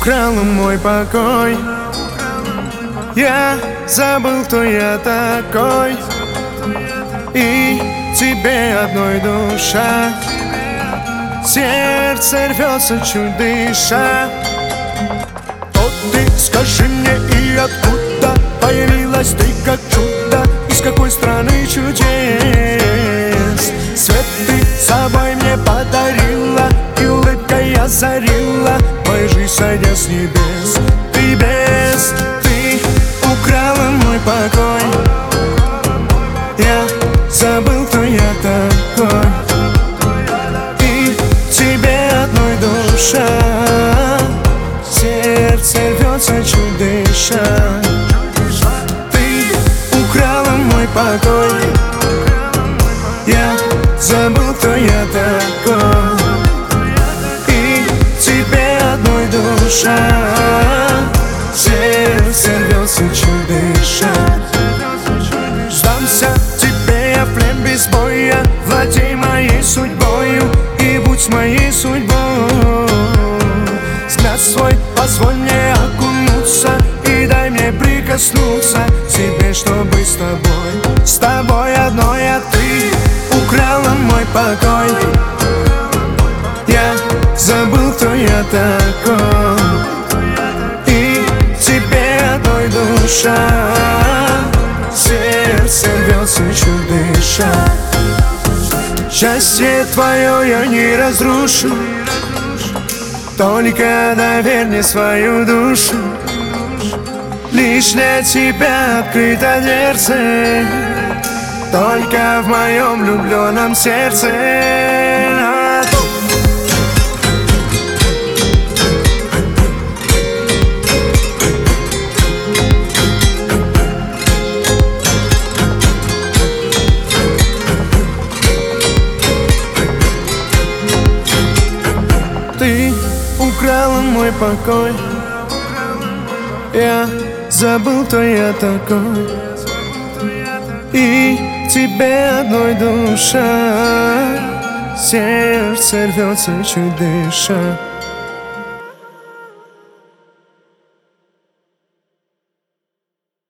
украла мой покой. Я забыл, кто я такой, и тебе одной душа. Сердце рвется, чуть дыша. Вот ты скажи мне, и откуда появилась ты как чудо? Из какой страны чудес? Свет ты собой мне подарила, и улыбкой озарила мою жизнь, сойдя с небес. Ты без, ты украла мой покой. Я забыл, кто я такой, и тебе одной душа. Сердце рвется, чуть дыша. Ты украла мой покой. Я забыл, кто я такой, и тебе одной душа. Сердце рвется, чуть дыша. Сдамся тебе я в плен без боя. Владей моей судьбою и будь моей судьбой. Взгляд свой позволь мне окунуться, и дай мне прикоснуться к тебе, чтобы с тобой одной. А ты украла мой покой. Я забыл, кто я такой, и тебе одной душа. Сердце рвется, чуть дыша. Счастье твое я не разрушу, только доверь мне свою душу. Лишь для тебя открыто дверцы, только в моем влюбленном сердце. Ты украла мой покой. Я забыл, кто я такой, и тебе одной душа. Сердце рвется, чуть дыша.